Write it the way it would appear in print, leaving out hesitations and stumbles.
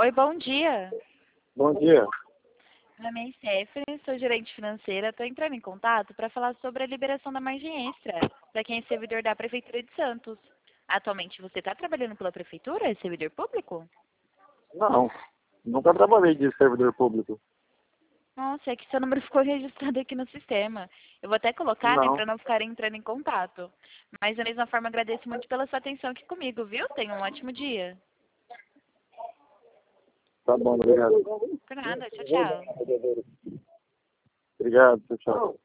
Oi, bom dia. Bom dia. Meu nome é Stephanie, sou gerente financeira. Estou entrando em contato para falar sobre a liberação da margem extra para quem é servidor da Prefeitura de Santos. Atualmente você está trabalhando pela Prefeitura? É servidor público? Não, nunca trabalhei de servidor público. Nossa, é que seu número ficou registrado aqui no sistema. Eu vou até colocar, né, Não. para não ficar entrando em contato. Mas da mesma forma agradeço muito pela sua atenção aqui comigo, viu? Tenha um ótimo dia. Tá bom, obrigado. Por nada, tchau, tchau. Obrigado, tchau, tchau.